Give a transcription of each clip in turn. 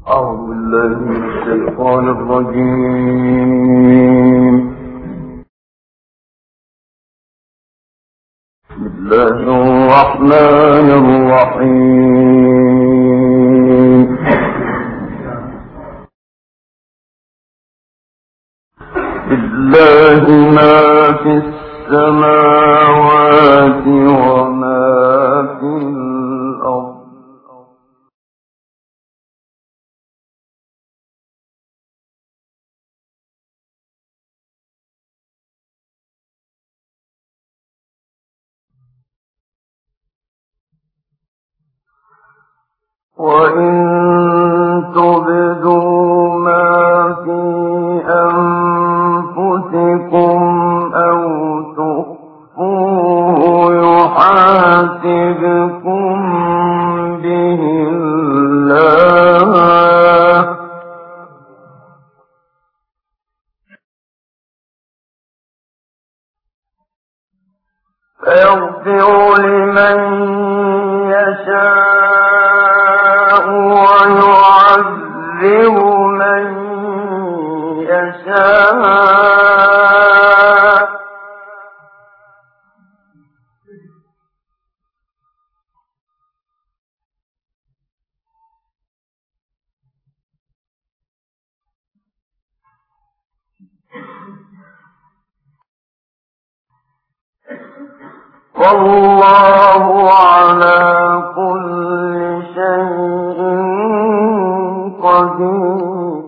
أعوذ بالله من الشيطان الرجيم. بسم الله الرحمن الرحيم. لله ما في السماوات وما في الأرض. وإن تبدوا ما في أنفسكم أو تخفوه يحاسبكم به الله، فيغفر لمن يشاء ويعذب من يشاء، والله على كل شيء قدير.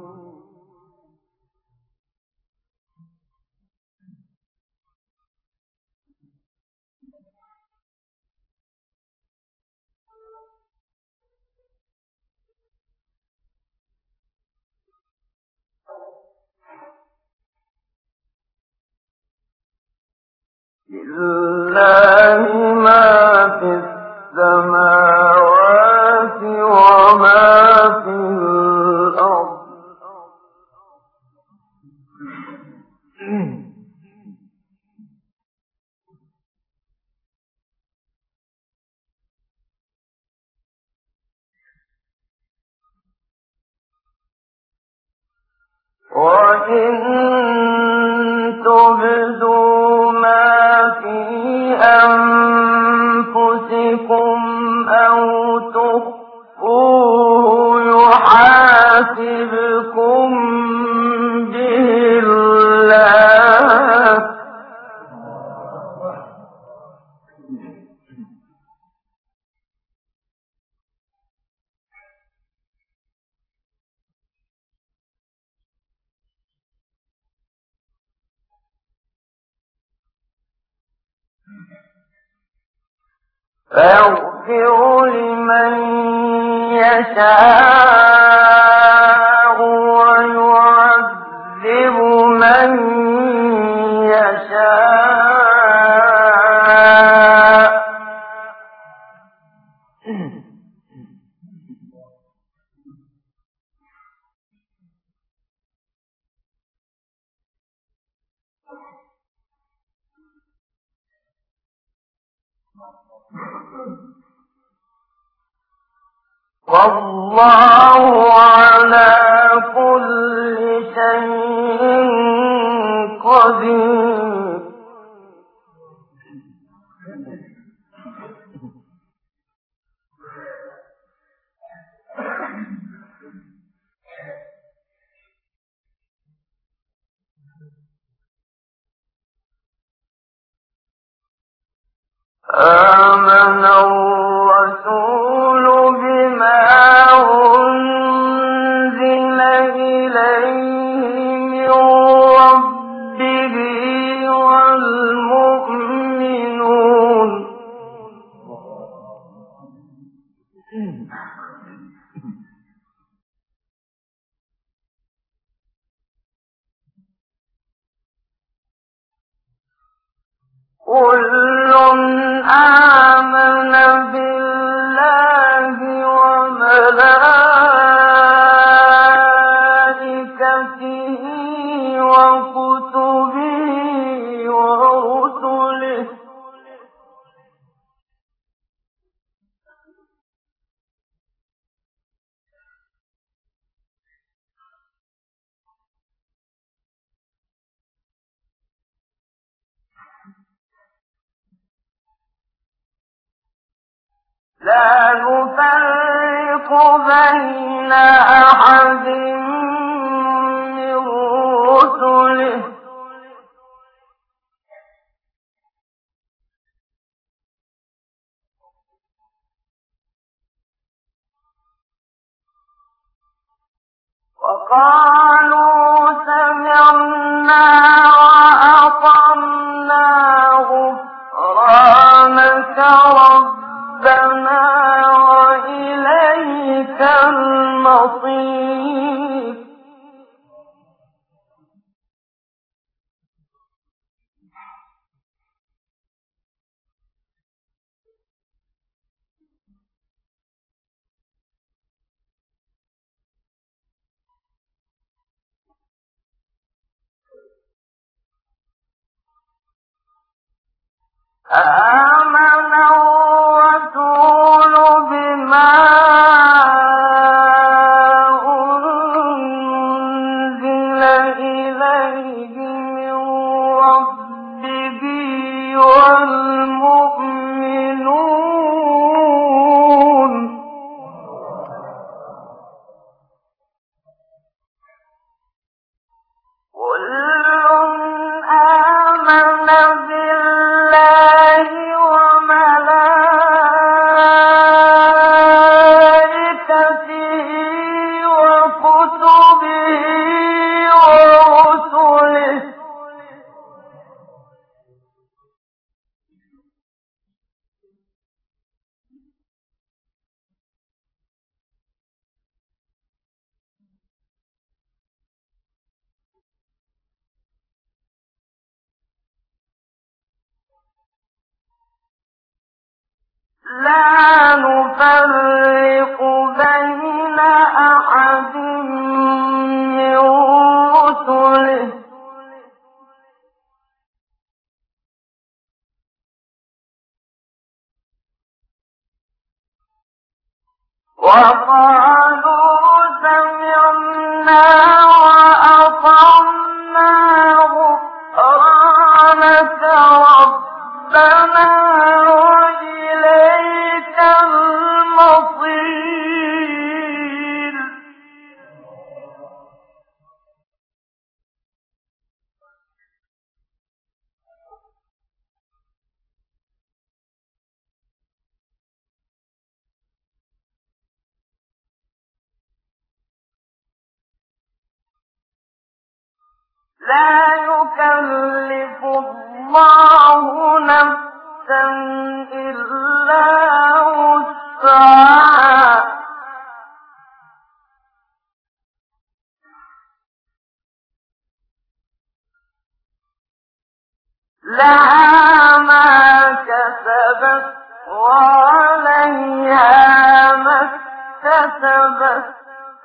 لله ما في السماوات وما في الأرض. وإن تبدوا ما في أنفسكم أو تخفوه يحاسبكم به الله، فيغفر لمن يشاء ويعذب من يشاء، والله على كل شيء قدير. آمن الرسول بما أنزل إليه من ربه والمؤمنون، كل آمن بالله وملائكته وكتبه ورسله لا نفرق بين أحد من رسله وقالوا سمعنا وأطعنا غفرانك ربنا وإليك المصير آمن الرسول بما أنزل إليه من ربه والمؤمنون كل آمن بالله وملائكته وكتبه ورسله لا نفرق بين أحد من رسله وقالوا سمعنا وأطعنا غفرانك ربنا وإليك المصير لا يكلف الله نفسا إلا وسعها لها ما كسبت وعليها ما اكتسبت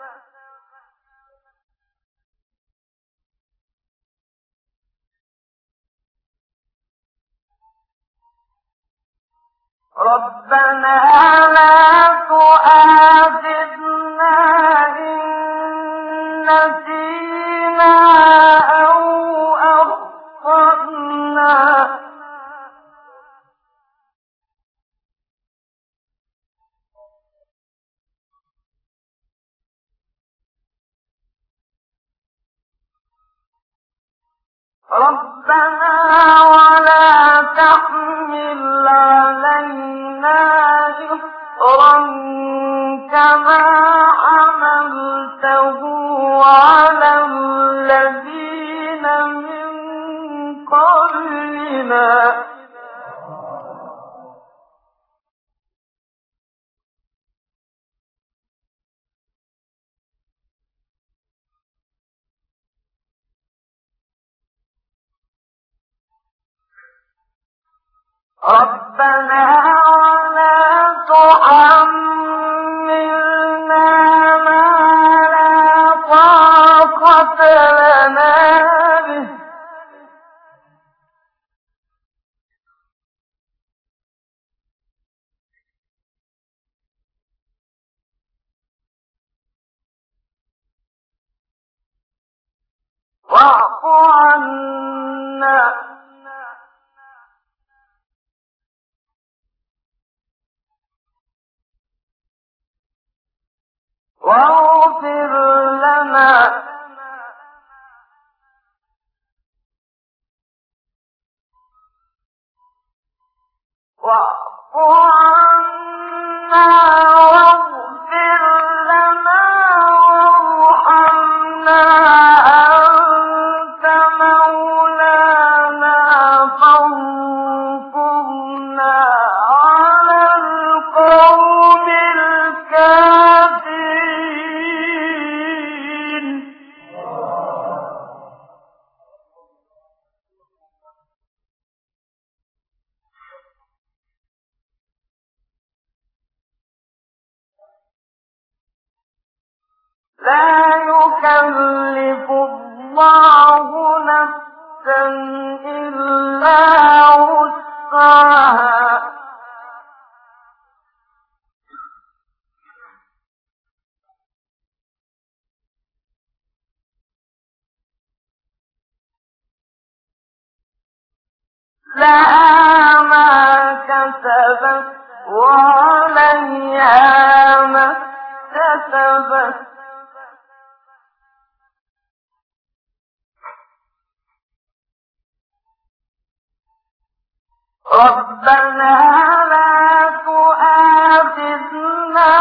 ربنا لا تؤاخذنا إن نسينا أو أخطأنا ربنا ولا تحمل علينا إصرا كما حملته على الذين من قبلنا ربنا ولا تحملنا ما لا طاقة لنا به واعف عنا واغفر لنا واعف عنا واغفر لنا وارحمنا أنت مولانا فانصرنا على القوم الكافرين. لا يكلف الله نفسا إلا وسعها لها ما كسبت وعليها ما اكتسبت ربنا لا تؤاخذنا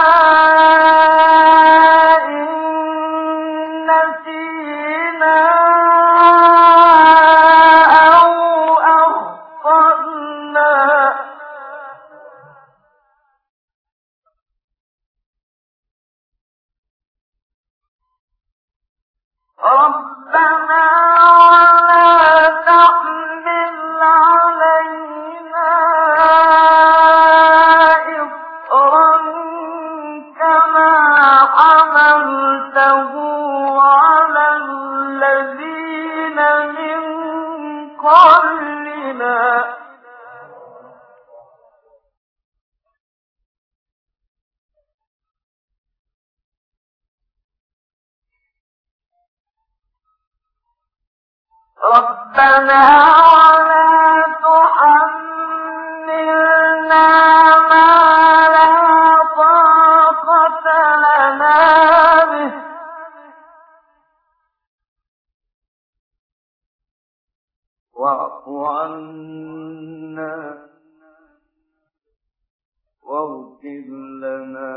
إن نسينا أو أخطأنا ربنا ولا تحمل علينا إصرا كما حملته على الذين من قبلنا ربنا ولا تحملنا ما لا طاقة لنا به واعف عنا واغفر لنا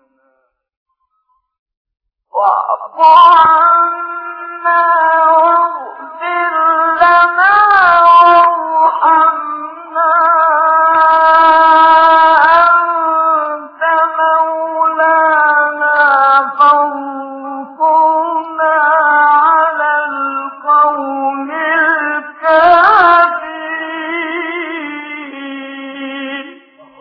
واعف عنا واغفر لنا وارحمنا أنت مولانا فانصرنا على القوم الكافرين.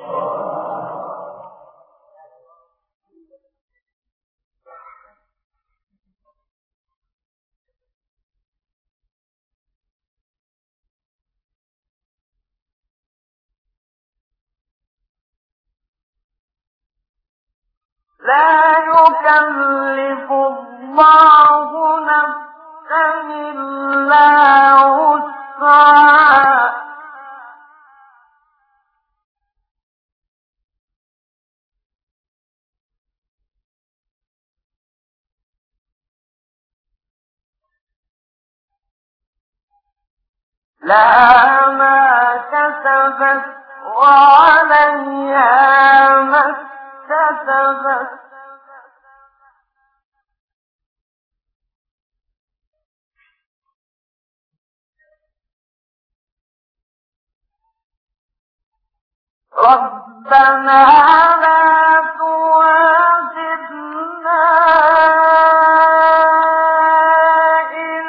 لا يكلف الله نفسا إلا وسعها لها ما كسبت وعليها ما اكتسبت ربنا لا تؤاخذنا إن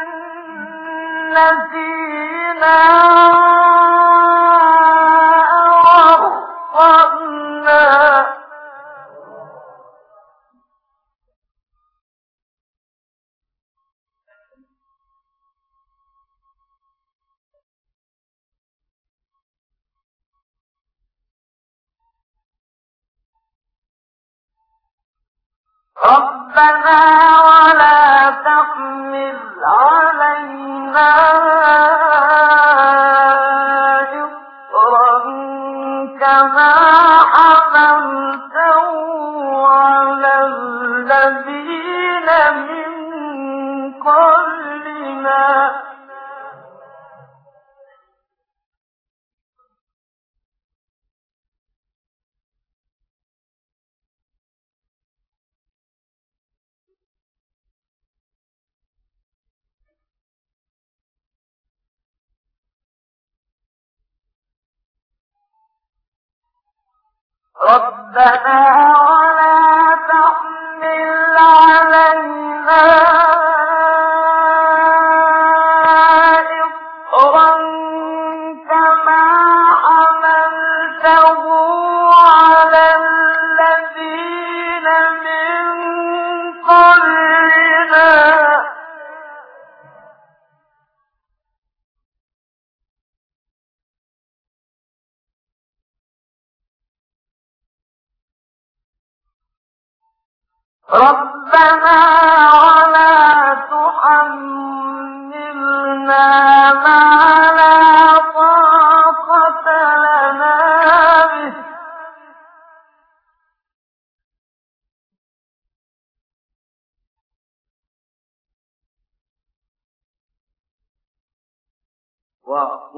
نسينا أو أخطأنا ربنا ولا تحمل علينا إصرا كما حملته على الذين ربنا ولا تحمل علينا إصرا كما حملته على الذين من قبلنا ربنا ولا تحملنا ما لا طاقة لنا به واعف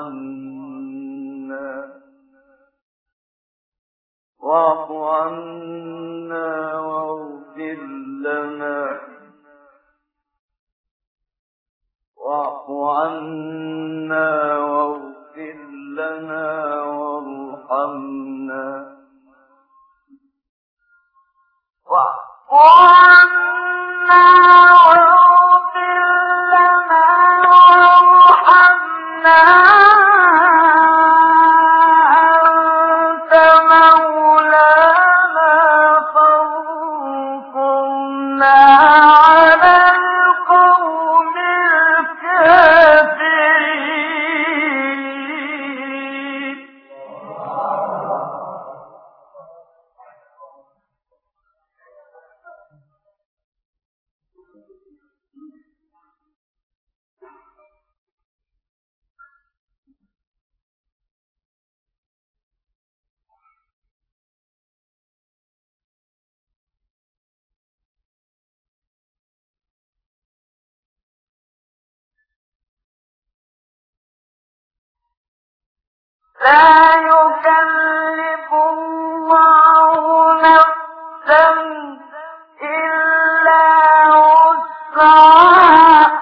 عنا واغفر لنا وارحمنا واعف عنا واغفر لنا وارحمنا أنت مولانا فانصرنا على القوم الكافرين لا يكلف الله نفسا إلا وسعها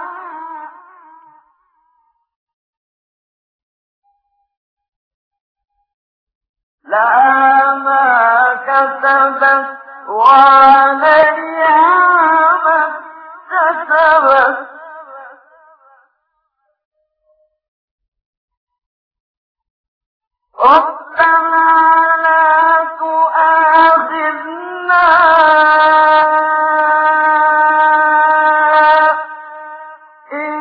لها ما كسبت وعليها ما اكتسبت ربنا لا تؤاخذنا إن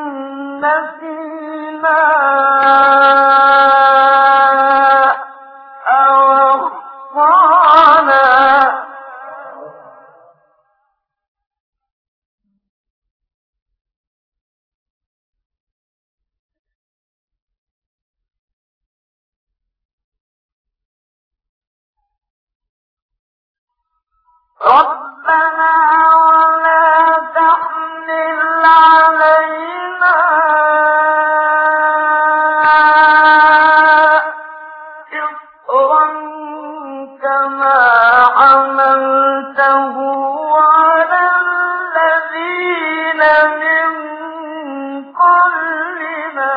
نسينا أو أخطأنا ربنا ولا تحمل علينا إصرا كما حملته على الذين من قبلنا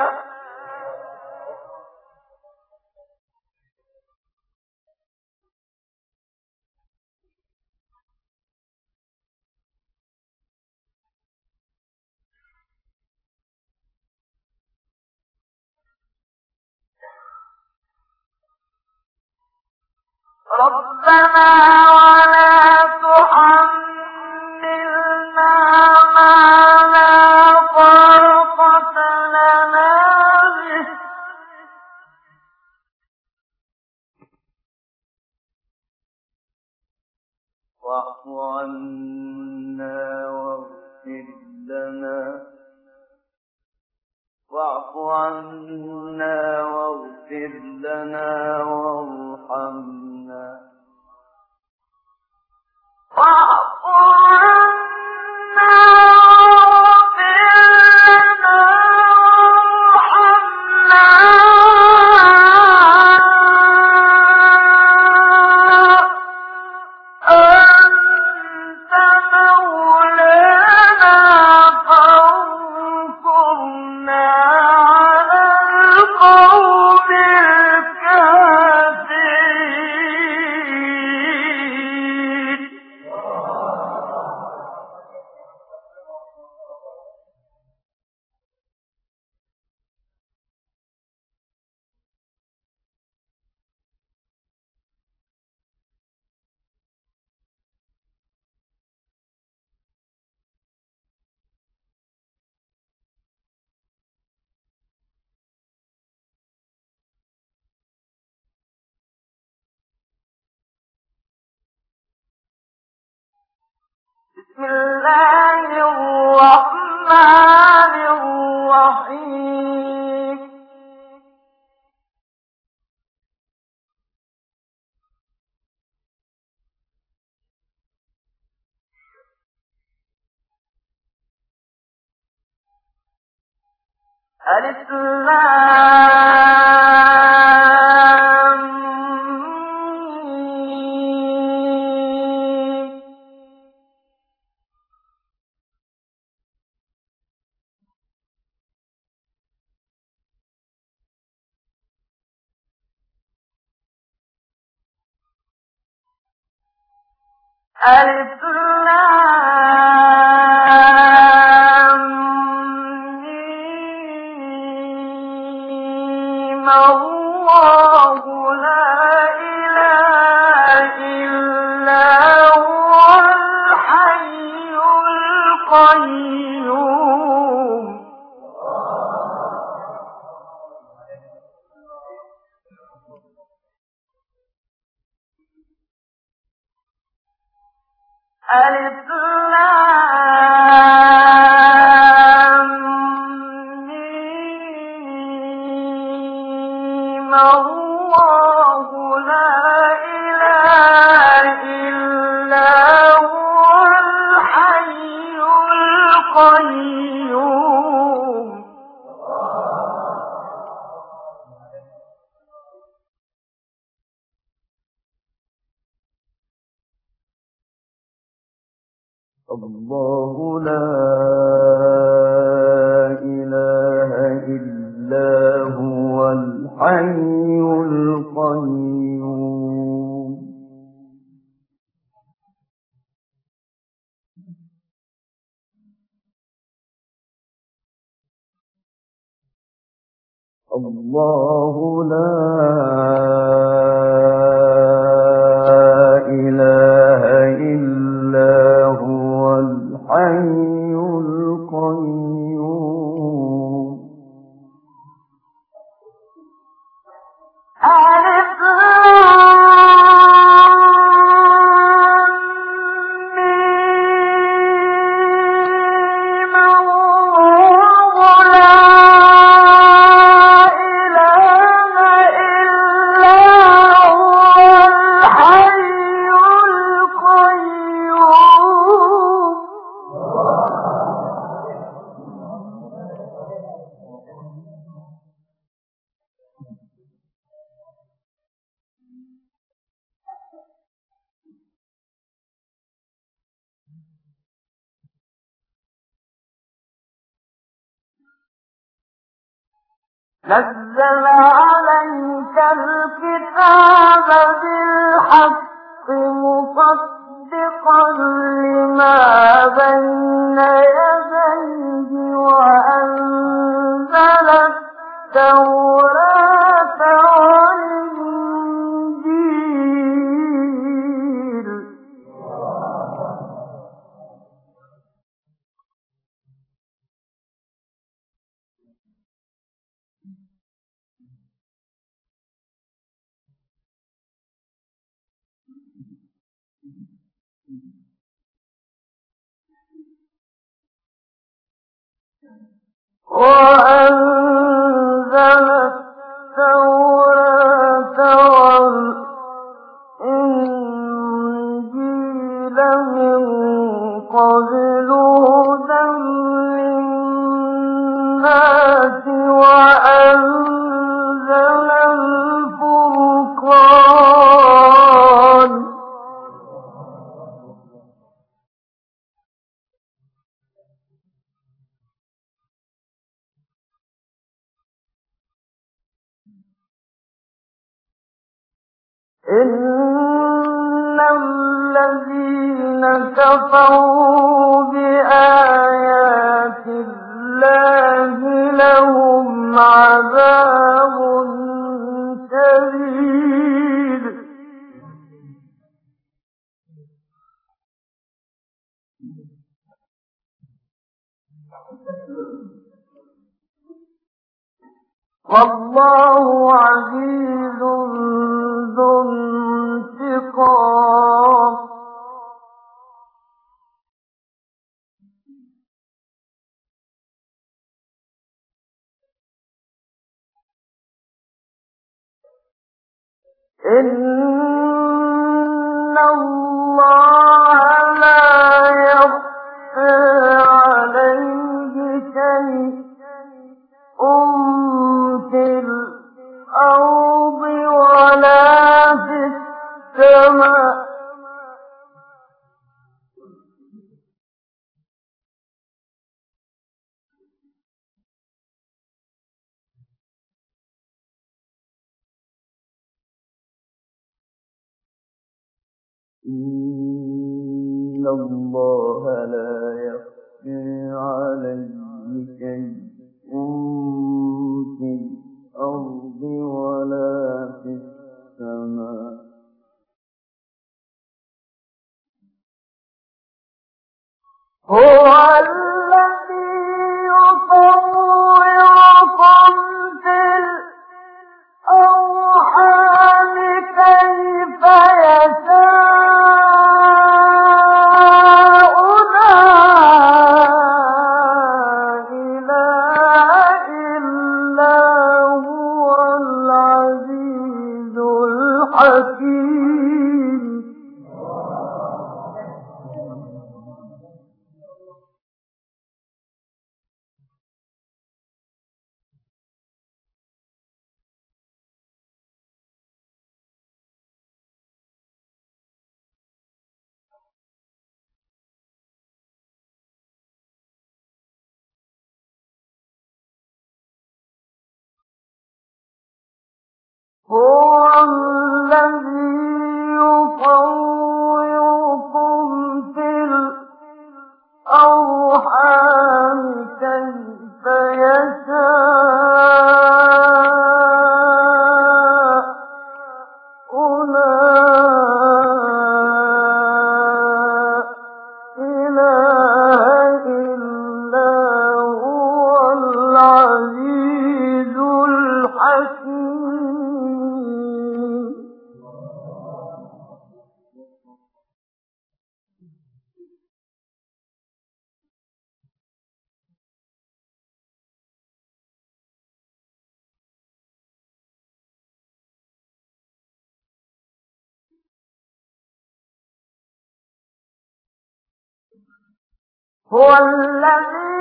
ربنا ولا تحملنا ما لا طاقة لنا به واعف عنا واغفر لنا وارحمنا واعف عنا القوم الكافرين بسم الله الرحمن الرحيم ألف لام ميم ألف لام ميم الله لا إله إلا هو الحي القيوم ألف لام ميم الله لا إله إلا هو الحي القيوم الله لا إله إلا هو الحي القيوم الله لا إله إلا هو الحي القيوم ألف نزل عليك الكتاب بالحق مصدقا لما بين يديه وأنزل التوراة والإنجيل وأنزل التوراة والإنجيل من قبل هدى للناس وأنزل الفرقان إن الذين كفروا بآيات الله لهم عذاب شديد والله عزيز ذو انتقام إن الله لا يخفى عليه شيء في الأرض ولا في السماء إن الله لا يخفى عليه شيء في الأرض ولا في السماء هو الذي يطوعكم في الأرحام كيف يشاء لا إله إلا هو العزيز الحكيم هو الذي يطوعكم في الأرحام كيف يشاء لا إله إلا هو العزيز الحكيم هو الذي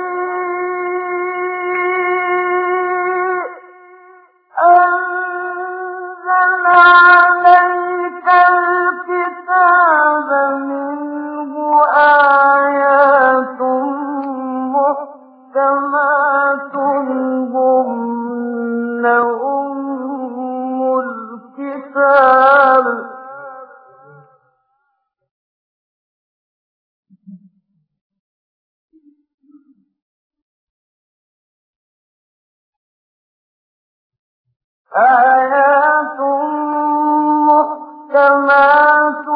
أنزل عليك الكتاب منه آيات محكمات هن أم الكتاب آيات محكمات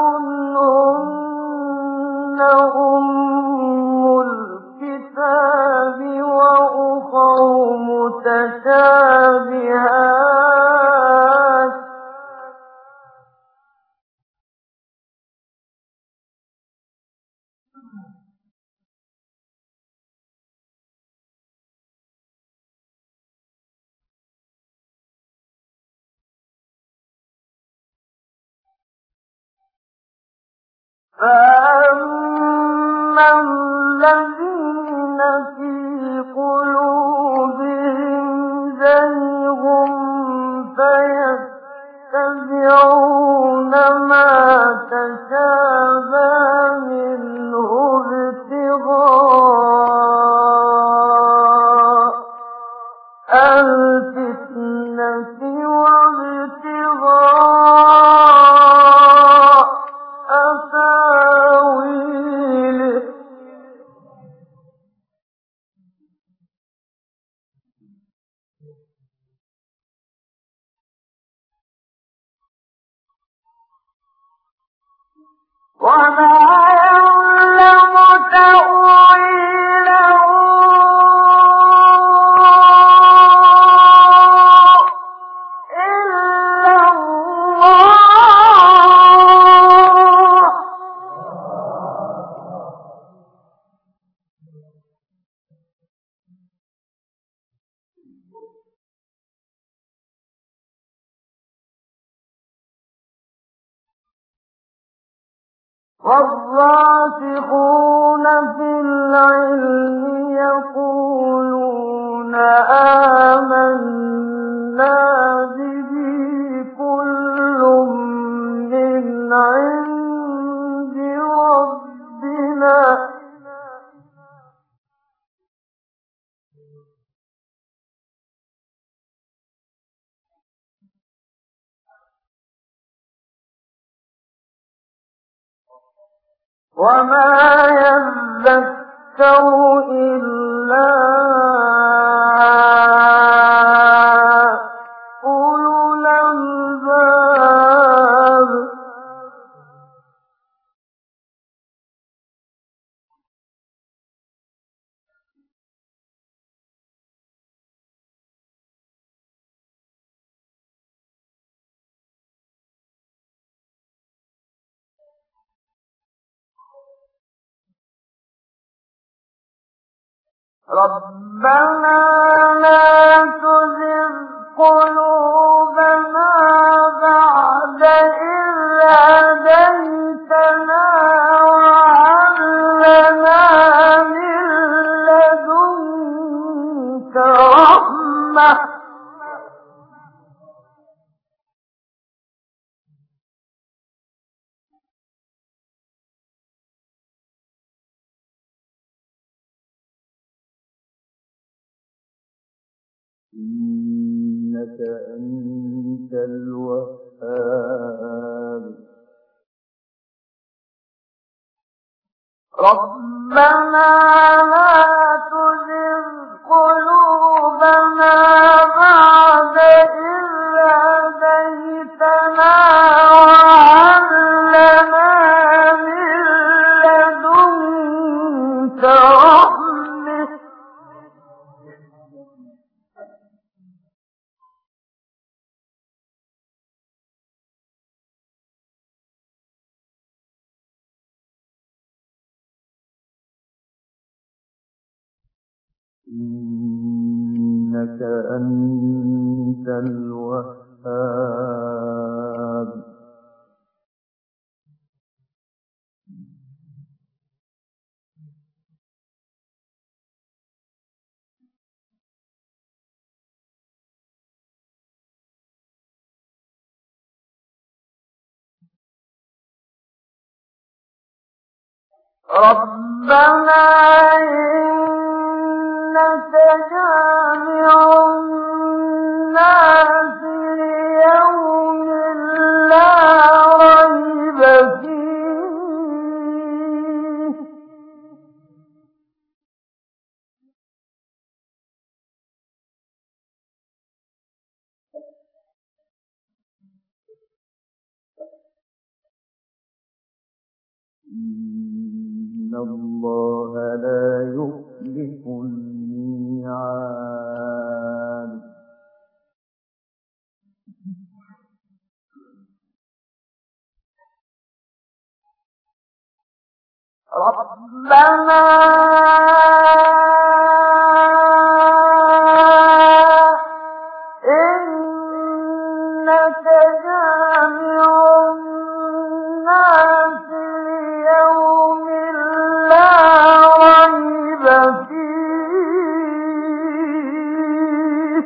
هن أم الكتاب وأخر متشابهات فأما الذين في قلوبهم زيغ فيتبعون ما تشابه منه ابتغاء الفتنة وابتغاء تاويله وما يعلم تأويله إلا الله والراسخون في العلم يقولون آمنا به كل من عند ربنا وما يذكر إلا أولو الألباب ربنا لا تزغ قلوبنا بعد إذ هديتنا وهب لنا من لدنك رحمة إنك أنت الوهاب ربنا لا تزغ قلوبنا بعد إذ هديتنا وهب لنا من لدنك رحمة إنك أنت الوهاب ربنا إنك جامع الناس ليوم لا ريب فيه إن الله لا يخلف الميعاد ربنا إنك جامع الناس ليوم لا ريب فيه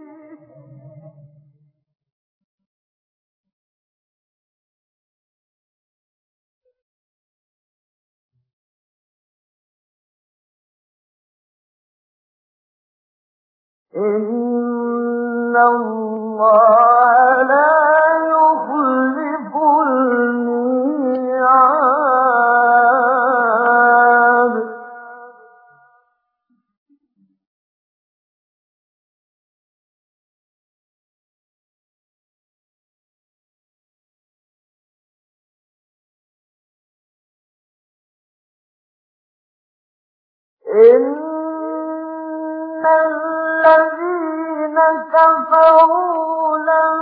إن الله لا يخلف الميعاد إن الذين كفروا لن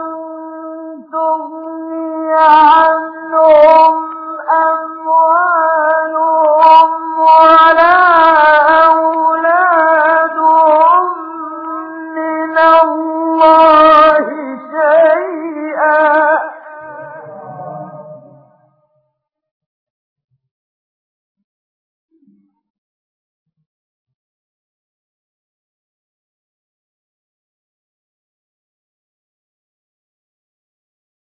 تغني عنهم أموالهم ولا أولادهم من الله شيئا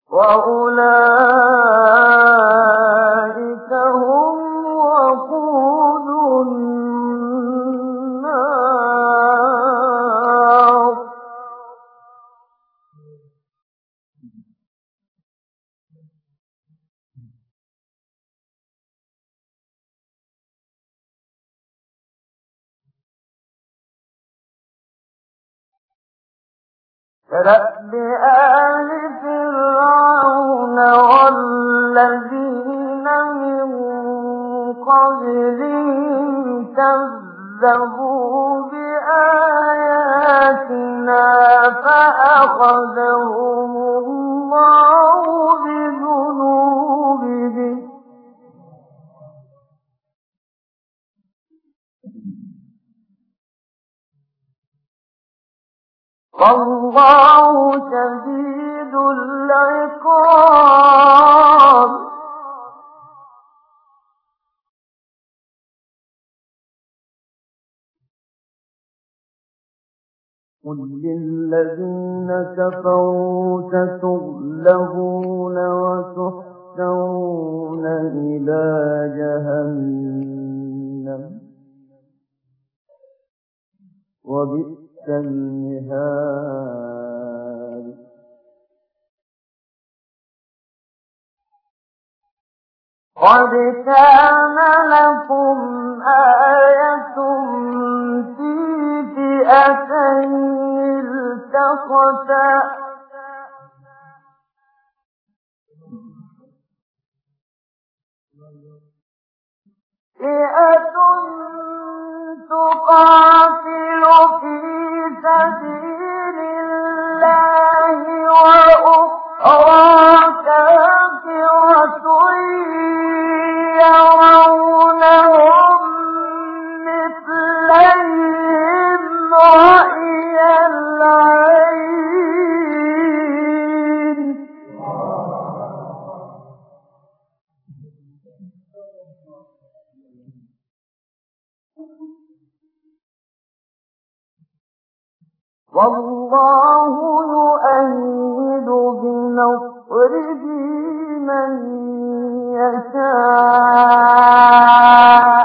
وأولئك هم وقود النار. كدأب آل فرعون والذين من قبلهم كذبوا بآياتنا فأخذهم الله بذنوبهم. والله شديد العقاب. قل للذين كفروا ستغلبون وتحشرون إلى جهنم وبئس المهاد. قد كان لكم آية في فئتين التقتا فئة تقاتل في سبيل الله وأخرى كافرة يرونهم مثليهم رأي العين. والله يؤيد بنصره من يشاء.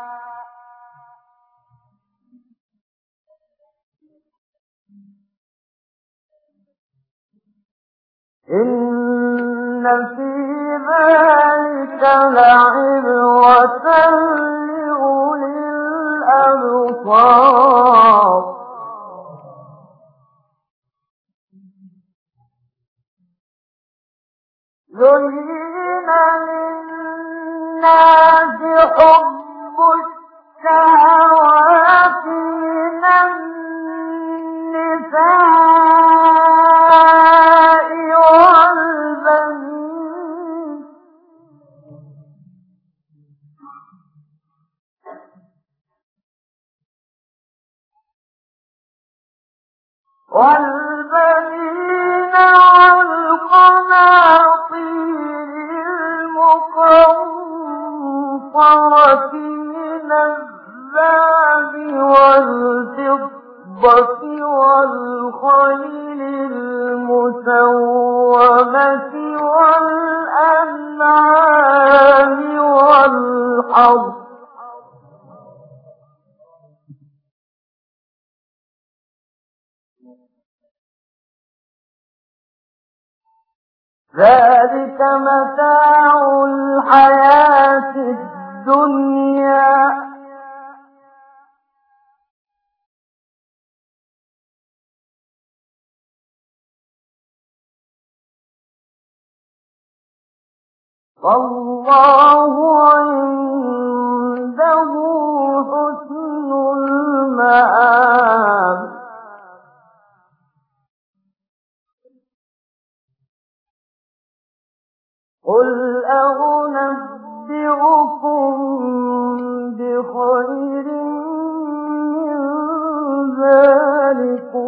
إن في ذلك لعبرة لأولي الأبصار. زين للناس حب الشهوات من النساء والبنين والقناطير المقنطرة من الذهب والفضة والخيل المسومة والأنعام والحرث. ذلك متاع الحياة الدنيا والله عنده حسن المآب. قل أنبئكم بخير من ذلكم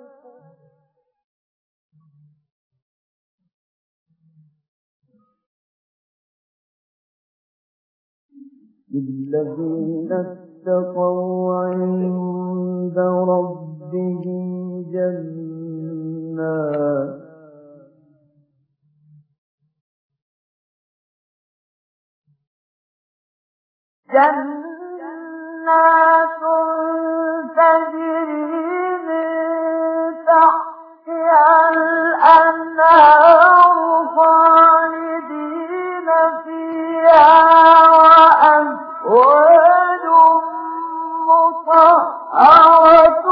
للذين اتقوا عند ربهم جنات جنات تجري من تحتها الأنهار خالدين فيها وأزواج مطهرة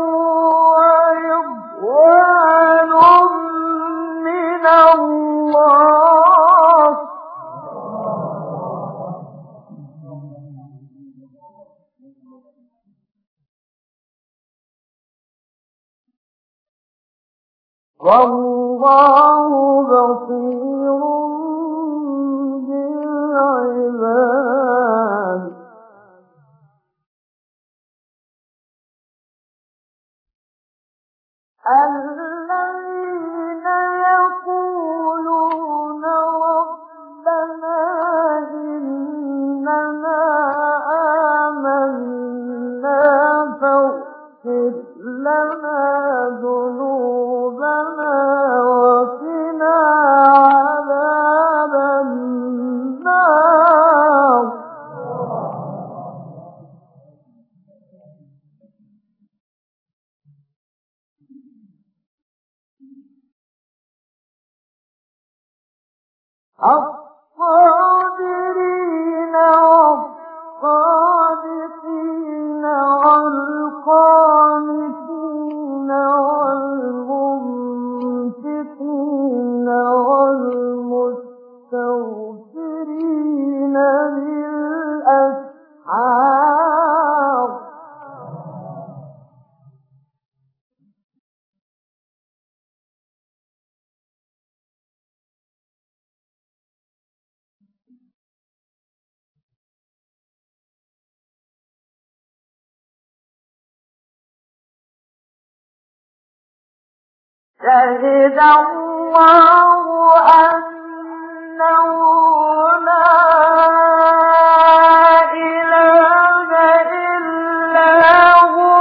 ورضوان من الله والله بصير بالعباد الذين يقولون ربنا إننا آمنا فاغفر لنا ذنوبنا وقنا عذاب النار الصابرين والصادقين والقانتين والمنفقين والمستغفرين بالأسحار شهد الله أنه لا إله إلا هو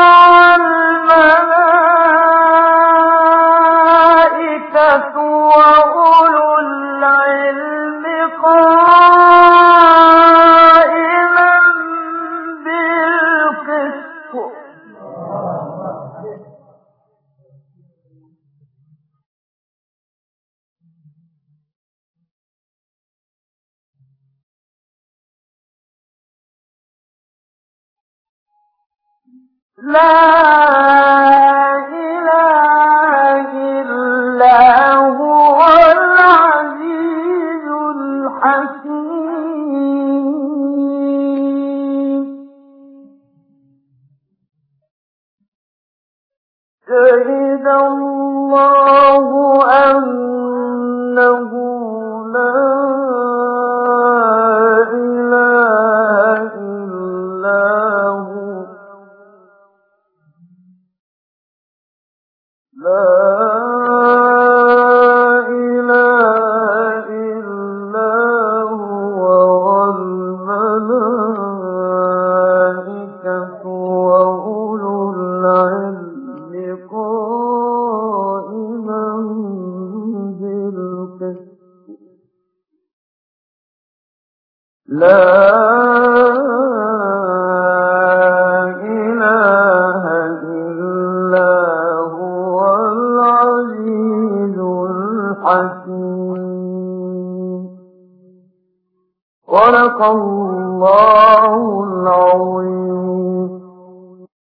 والملائكة وأولو العلم قائما بالقسط لا إله إلا هو العزيز الحكيم شهد الله أنه لا إله إلا هو لا إله إلا هو والملائكة وأولو العلم قائما بالقسط لا إله إلا هو العزيز الحكيم صدق الله العظيم